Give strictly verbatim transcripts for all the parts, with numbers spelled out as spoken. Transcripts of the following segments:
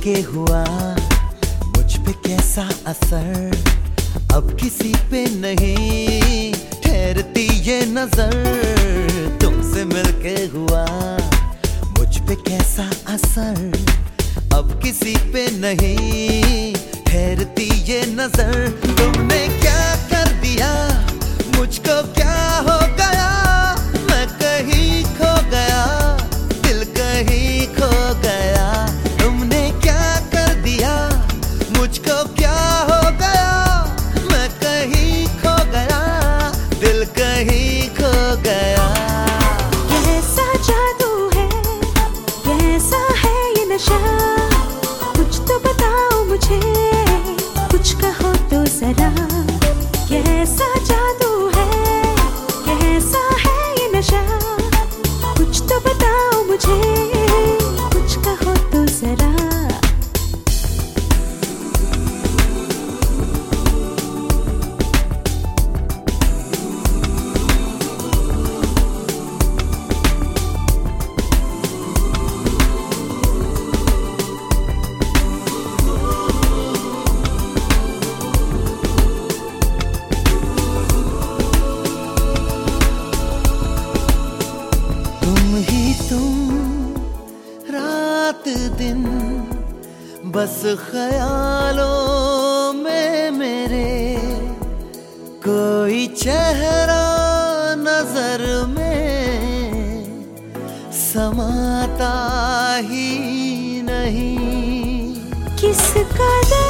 मिलके हुआ मुझ पे कैसा असर, अब किसी पे नहीं ठहरती ये नजर। तुमसे मिलके हुआ मुझ पे कैसा असर, अब किसी पे नहीं ठहरती ये नजर। तुमने क्या कर दिया मुझको, क्या हो गया, मैं कहीं खो गया, दिल कहीं खो गया। तुमने क्या कर दिया मुझको, क्या हो गया, मैं कहीं खो गया, दिल कहीं खो गया। कैसा जादू है, कैसा है ये नशा, कुछ तो बताओ मुझे, कुछ कहो तो जरा। कैसा जादू है, कैसा है ये नशा, कुछ तो बताओ मुझे, कुछ कहो तो जरा। दिन बस ख्यालों में मेरे, कोई चेहरा नजर में समाता ही नहीं। किस कदर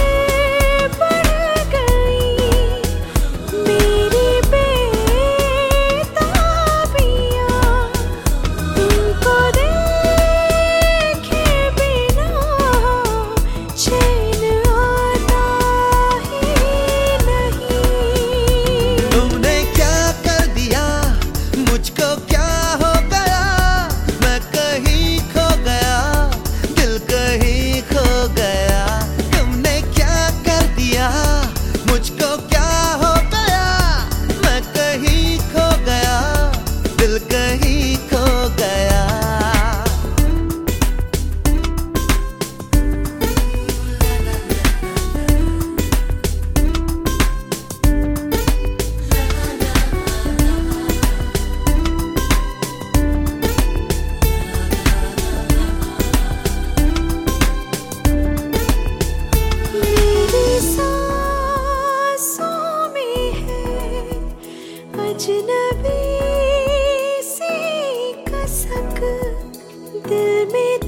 अजनबी सी कसक, दिल में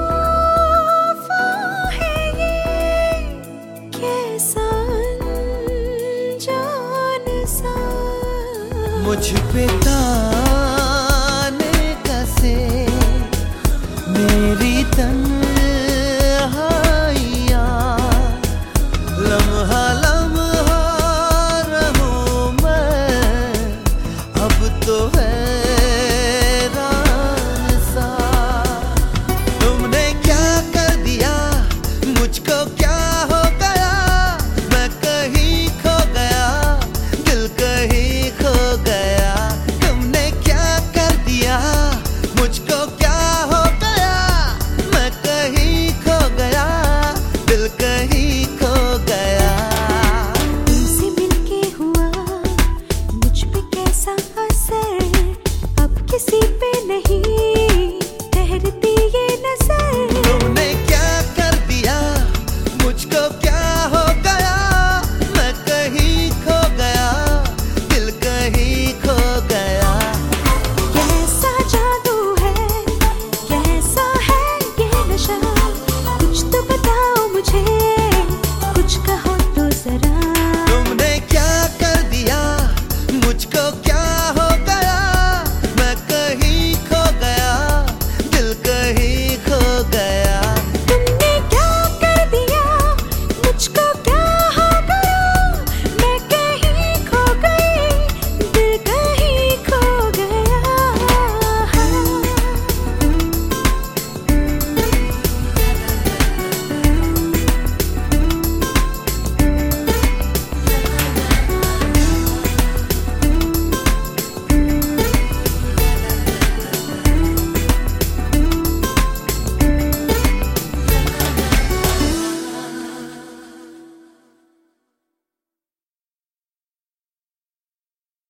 तूफान है ये, कैसा अनजान सा मुझ पे ताने कसे मेरी तन्हाइयाँ, लम्हा लम्हा रहूं मैं अब तो हैरान सा। तुमने क्या कर दिया मुझको, क्या हो गया, मैं कहीं खो गया, दिल कहीं खो गया। तुमने क्या कर दिया मुझको, क्या हो गया, मैं कहीं खो गया, दिल कहीं खो गया। तुमसे मिलके हुआ मुझ पे कैसा असर, अब किसी पे नहीं ठहरती